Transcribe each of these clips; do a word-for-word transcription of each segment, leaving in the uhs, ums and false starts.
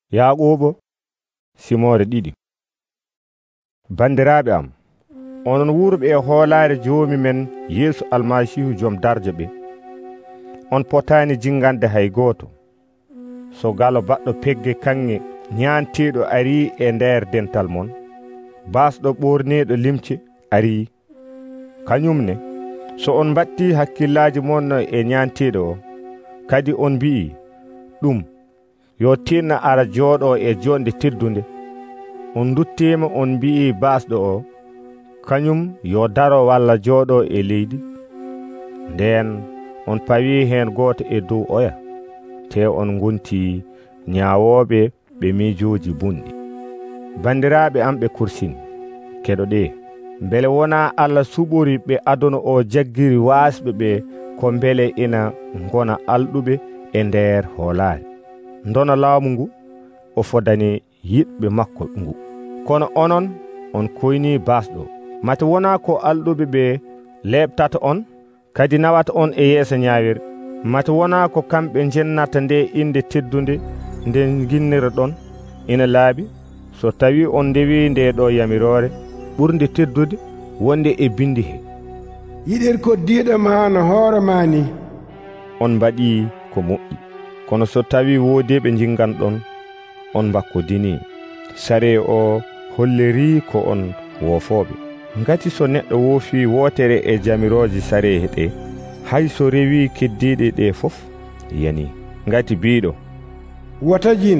Yaaqoobo simore ɗiɗi. Bandiraaɓe am, onon wurɓe e hoolaare joomi men Yeesu Almasihu joom darjo ɓe, on potani jingande hay gooto. So galo baɗɗo pegge kanŋe ñaanteeɗo ari e nder dental mon, baasɗo ɓorneeɗo limce ari. Kañumne so on batti hakkillaaji mon e ñaanteeɗo o, kadi on mbi'i ɗum yo tinna ara jooɗo e jonde teddunde, on duttema on mbi'i baasɗo o kañum yo daro walla jooɗo e leydi, nden on pawi hen goto e dow oya, te on gonti ñaawoɓe ɓe miijoji bunɗi. Bandiraɓe am ɓe kursini, keɗoɗe, beele wona Allah suɓori ɓe aduna o jaggiri wasɓe ɓe ko beele ina gona alɗuɓe e nder hoolare. Ndona laamu ngu o fodani yiɗɓe makko ngu. Kono onon on koyni baasɗo, mate wona ko alɗuɓe ɓe leɓtata on, kadi nawata on e yeeso ñaawere. Mate wona ko kamɓe jennata nde inde teddunde nde ginnira ɗon ina laaɓi, so tawi on ndewi nde ɗo yamirore ɓurde teddude wonde e bindi he. Yiɗir koddiɗo ma no hoore ma ni. On mbaɗi ko moƴƴi. Kono so tawi woodiɓe jinganɗon, on bakkodini. Sare o holleri ko on wofoɓe. Ngati so neɗɗo woofi wootere e jamiroji sare ɗe, hay so rewi keddiɗe ɗe fof yani. Ngati biiɗo wota jin,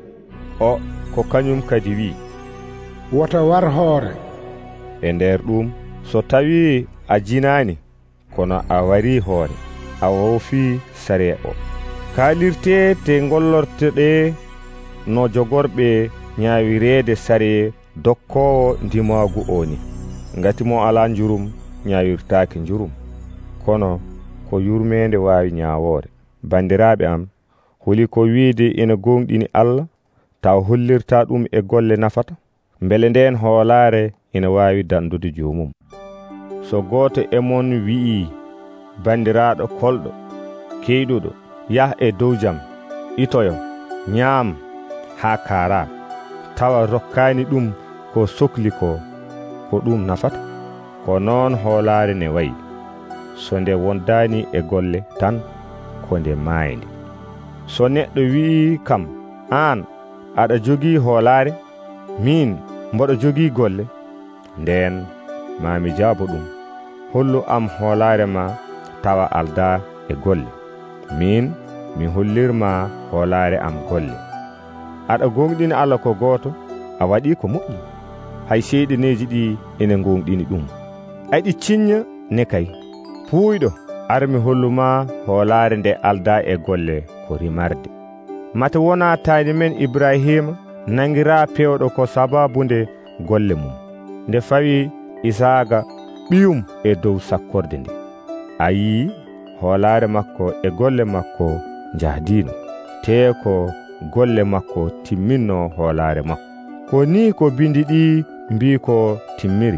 o ko kañum kadi wi wota war hoore. E nder ɗum so tawi a jinani kono a wari hoore, a woofi sare o. Kaalirte te gollorteɗe no jogorɓe ñaawirede sare dokkowo ndimagu o ni. Ngati mo ala njurum ñaawirtaake njurum, kono ko yurmede wawi ñaawore. Bandiraɓe am, holi ko wiide ina gonɗini Allah taw hollirta ɗum e golle nafata, beele nden hoolare ina wawi dandude joomum. So goto e mon wi'i bandiraɗo kolɗo keyɗuɗo, yah e dow jam, itoyo, ñaam ha kaara, tawa rokkani ɗum ko sohli ko, ko ɗum nafata? Ko noon hoolare ne wayi, so nde wondani e golle tan ko nde maayde. So neɗɗo wi'i kam, an aɗa jogii hoolare, min mboɗo jogii golle, nden mami jaabo ɗum, hollu am hoolare ma tawa alda e golle, min mi hollirma hoolare am golle. Aɗa gonɗini Allah ko goto, a waɗi ko moƴƴi, hay seyɗineji ɗi ene gonɗini ɗum. Aɗi cinña ne kay, puuyɗo armi holluma hoolare nde alda e golle ko rimarde. Mate wona taani men Ibrahima nangira pewɗo ko sababunde golle mum, nde fawi Isaaga ɓiyum e dow sakkorde nde. A yii hoolare makko e golle makko jahdino, te ko golle makko timminno hoolare makko. Ko ni ko bindi ɗi mbi ko timmiri.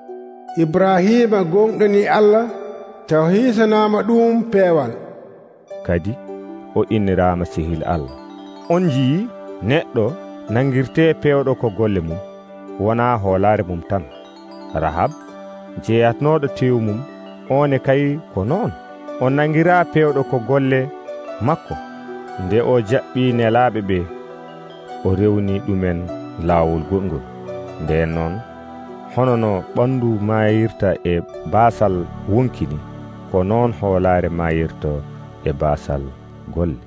Ibrahima gonɗoni Allah taw hisanama ɗum peewal, kadi o innirama sehil Allah. On jii neɗɗo nangirte pewɗo ko golle mum, wona hoolare mum tan. Rahab jeyatnoɗo tew mum, one kay ko noon. O nangira pewɗo ko golle makko, nde o jaɓɓi nelaɓe ɓe, o rewni ɗumen laawol goɗgol. Nden noon hono no ɓandu mayirta e baasal wonkini, ko noon hoolare mayirta e baasal golle.